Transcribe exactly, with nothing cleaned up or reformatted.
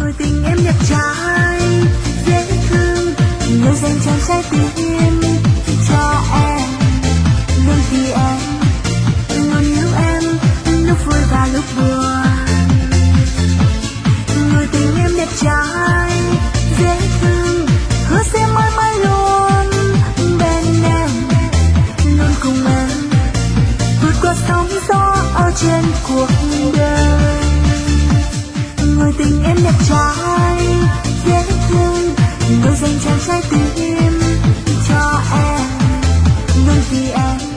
người tình em đẹp trai dễ thương, người dành trọn trái tim cho em, luôn vì em, luôn yêu em lúc vui và lúc buồn. Người tình em đẹp trai dễ thương, hứa sẽ mãi mãi luôn bên em, luôn cùng em vượt qua sóng gió ở trên cuộc đời. Người tình em đẹp trai dễ thương, người dành trọn trái tim cho em, luôn vì em.